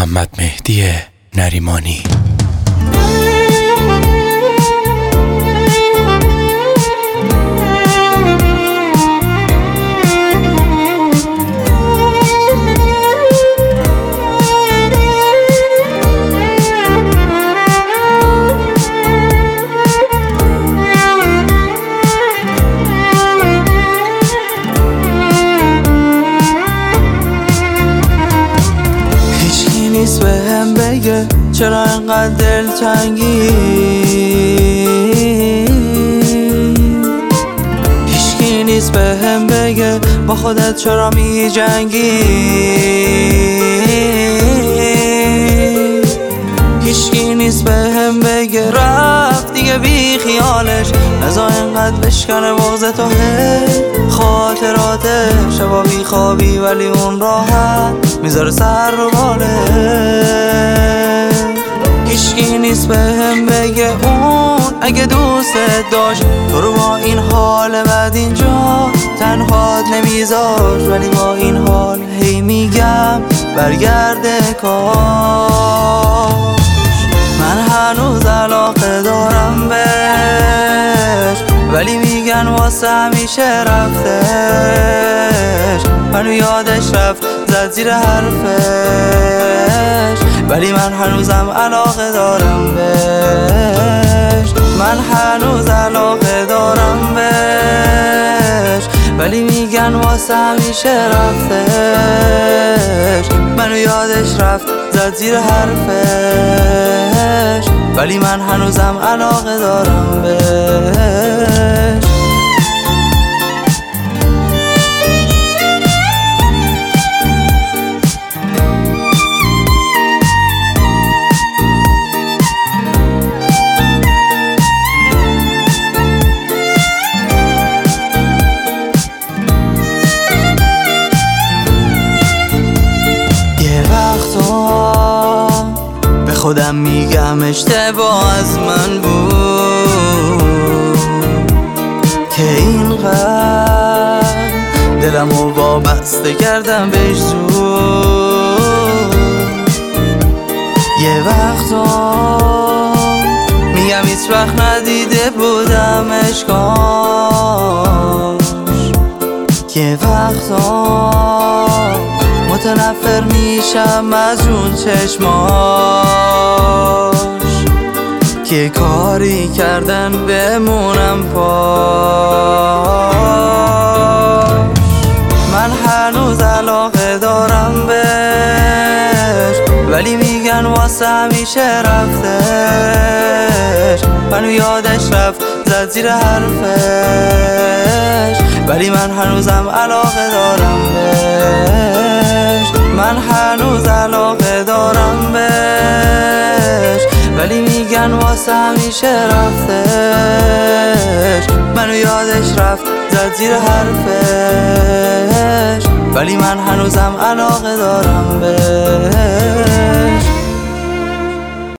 محمد مهدی نریمانی. نیست به هم بگه چرا انقدر دلتنگی، هیچکی نیست به هم بگه با خودت چرا می جنگی، هیچکی نیست به هم بگه رفت دیگه بی خیالش، نزا اینقدر بشکنه بغض تو خاطراته، شبا بی خوابی ولی اون راحت میذاره سر رو باله، هیچکی نیست به هم بگه اون اگه دوستت داشت تو رو با این حال بد اینجا تنهات نمیذاش، ولی با این حال هی میگم برگرده کاش، من هنوز علاقه دارم بهش ولی میگن واسه همیشه رفتش، منو یادش رفت زد زیر حرفش ولی من هنوزم علاقه دارم بهش، من هنوز علاقه دارم بهش ولی میگن واسه همیشه رفتش، منو یادش رفت زد زیر حرفش ولی من هنوزم علاقه دارم بهش. به خودم میگم اشتباه از من بود که اینقدر دلمو وابسته کردم بهش زود، یه وقتا میگم هیچ وقت ندیده بودم اشکاش، یه وقتا متنفر میشم از اون چشماش که کاری کردن بمونم پاش، من هنوز علاقه دارم بهش ولی میگن واسه همیشه رفتش، منو یادش رفت زد زیر حرفش ولی من هنوزم علاقه دارم بهش، من هنوز علاقه دارم بهش ولی میگن واسه همیشه رفتش، منو یادش رفت زد زیر حرفش ولی من هنوزم علاقه دارم بهش.